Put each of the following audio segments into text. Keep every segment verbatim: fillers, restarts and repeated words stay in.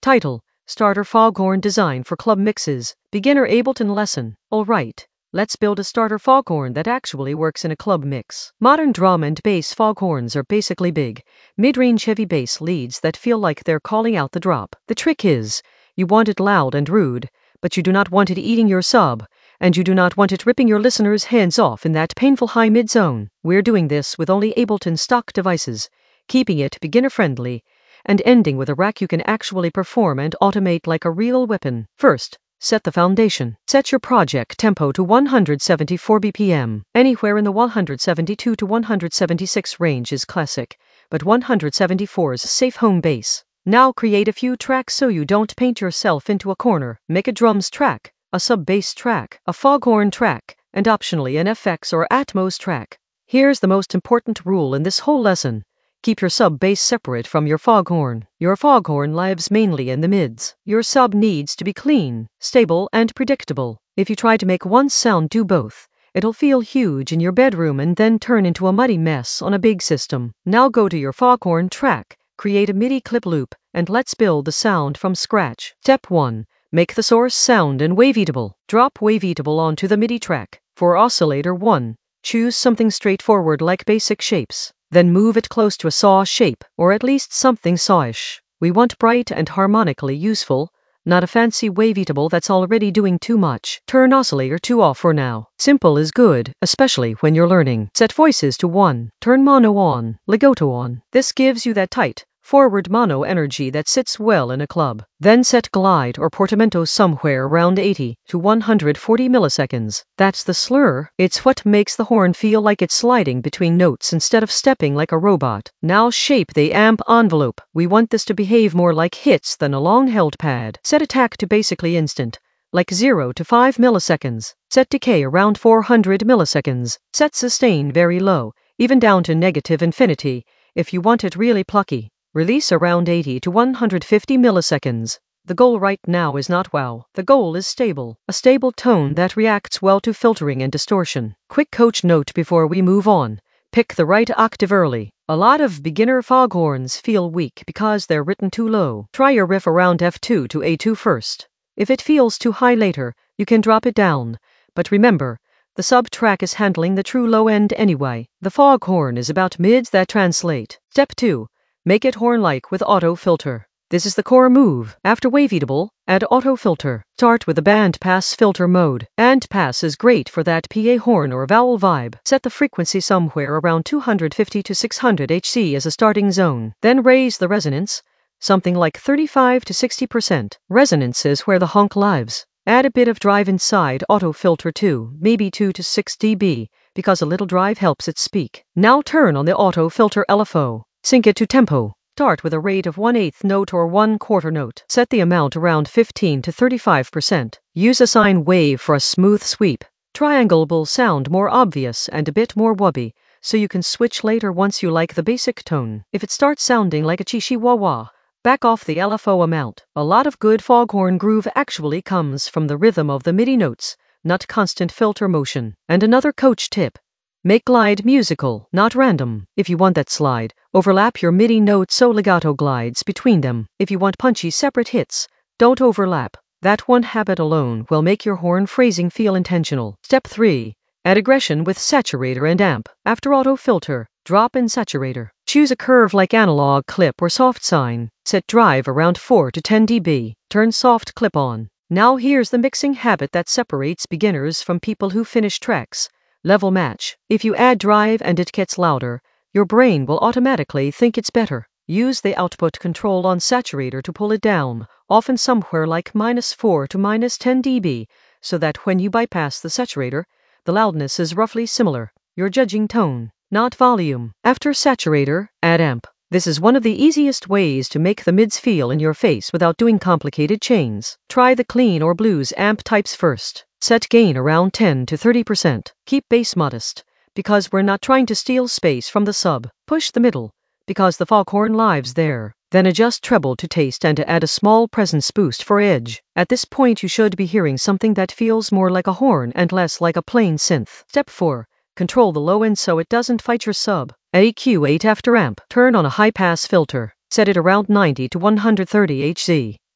Title: Starter Foghorn Design for Club Mixes. Beginner Ableton Lesson. Alright, let's build a starter foghorn that actually works in a club mix. Modern drum and bass foghorns are basically big, mid-range heavy bass leads that feel like they're calling out the drop. The trick is, you want it loud and rude, but you do not want it eating your sub, and you do not want it ripping your listeners' heads off in that painful high mid zone. We're doing this with only Ableton stock devices, keeping it beginner-friendly, and ending with a rack you can actually perform and automate like a real weapon. First, set the foundation. Set your project tempo to one hundred seventy-four B P M. Anywhere in the one hundred seventy-two to one hundred seventy-six range is classic, but one hundred seventy-four is safe home base. Now create a few tracks so you don't paint yourself into a corner. Make a drums track, a sub-bass track, a foghorn track, and optionally an F X or Atmos track. Here's the most important rule in this whole lesson. Keep your sub-bass separate from your foghorn. Your foghorn lives mainly in the mids. Your sub needs to be clean, stable, and predictable. If you try to make one sound do both, it'll feel huge in your bedroom and then turn into a muddy mess on a big system. Now go to your foghorn track, create a MIDI clip loop, and let's build the sound from scratch. Step one. Make the source sound in Waveatable. Drop Waveatable onto the MIDI track. For oscillator one, choose something straightforward like basic shapes. Then move it close to a saw shape, or at least something sawish. We want bright and harmonically useful, not a fancy Waveatable that's already doing too much. Turn oscillator two off for now. Simple is good, especially when you're learning. Set voices to one. Turn mono on, legato on. This gives you that tight, forward mono energy that sits well in a club. Then set glide or portamento somewhere around eighty to one hundred forty milliseconds. That's the slur. It's what makes the horn feel like it's sliding between notes instead of stepping like a robot. Now shape the amp envelope. We want this to behave more like hits than a long-held pad. Set attack to basically instant, like zero to five milliseconds. Set decay around four hundred milliseconds. Set sustain very low, even down to negative infinity, if you want it really plucky. Release around eighty to one hundred fifty milliseconds. The goal right now is not wow. The goal is stable. A stable tone that reacts well to filtering and distortion. Quick coach note before we move on. Pick the right octave early. A lot of beginner foghorns feel weak because they're written too low. Try your riff around F two to A two first. If it feels too high later, you can drop it down. But remember, the sub-track is handling the true low end anyway. The foghorn is about mids that translate. Step two. Make it horn-like with auto filter. This is the core move. After Waveatable, add auto filter. Start with the band pass filter mode. Band pass is great for that P A horn or vowel vibe. Set the frequency somewhere around two hundred fifty to six hundred hertz as a starting zone. Then raise the resonance, something like thirty-five to sixty percent. Resonance is where the honk lives. Add a bit of drive inside auto filter too, maybe two to six decibels, because a little drive helps it speak. Now turn on the auto filter L F O. Sync it to tempo. Start with a rate of one eighth note or one quarter note. Set the amount around fifteen to thirty-five percent. Use a sine wave for a smooth sweep. Triangle will sound more obvious and a bit more wubby, so you can switch later once you like the basic tone. If it starts sounding like a chihuahua, back off the L F O amount. A lot of good foghorn groove actually comes from the rhythm of the MIDI notes, not constant filter motion. And another coach tip. Make glide musical, not random. If you want that slide, overlap your MIDI notes so legato glides between them. If you want punchy separate hits, don't overlap. That one habit alone will make your horn phrasing feel intentional. Step three. Add aggression with saturator and amp. After auto filter, drop in saturator. Choose a curve like analog clip or soft sine. Set drive around four to ten decibels. Turn soft clip on. Now here's the mixing habit that separates beginners from people who finish tracks. Level match. If you add drive and it gets louder, your brain will automatically think it's better. Use the output control on saturator to pull it down, often somewhere like minus four to minus ten decibels, so that when you bypass the saturator, the loudness is roughly similar. You're judging tone, not volume. After saturator, add amp. This is one of the easiest ways to make the mids feel in your face without doing complicated chains. Try the clean or blues amp types first. Set gain around ten to thirty percent. Keep bass modest, because we're not trying to steal space from the sub. Push the middle, because the foghorn lives there. Then adjust treble to taste and add a small presence boost for edge. At this point you should be hearing something that feels more like a horn and less like a plain synth. Step four. Control the low end so it doesn't fight your sub. A Q eight after amp. Turn on a high pass filter. Set it around ninety to one hundred thirty hertz.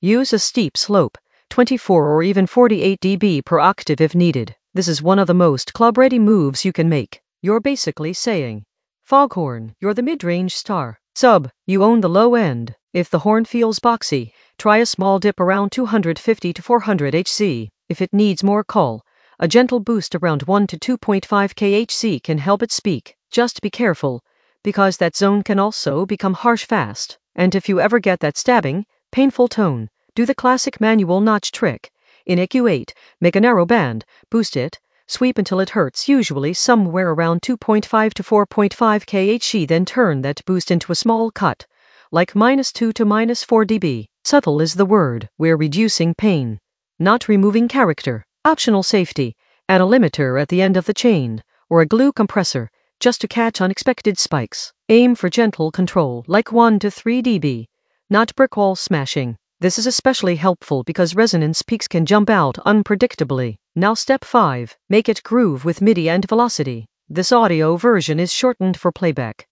Use a steep slope, twenty-four or even forty-eight decibels per octave if needed. This is one of the most club-ready moves you can make. You're basically saying, foghorn, you're the mid-range star. Sub, you own the low end. If the horn feels boxy, try a small dip around two fifty to four hundred hertz. If it needs more call, a gentle boost around one to two point five kilohertz can help it speak. Just be careful, because that zone can also become harsh fast. And if you ever get that stabbing, painful tone, do the classic manual notch trick. In E Q eight, make a narrow band, boost it, sweep until it hurts, usually somewhere around two point five to four point five kilohertz, then turn that boost into a small cut, like minus two to minus four decibels. Subtle is the word. We're reducing pain, not removing character. Optional safety, add a limiter at the end of the chain, or a glue compressor, just to catch unexpected spikes. Aim for gentle control, like one to three decibels, not brick wall smashing. This is especially helpful because resonance peaks can jump out unpredictably. Now step five, make it groove with MIDI and velocity. This audio version is shortened for playback.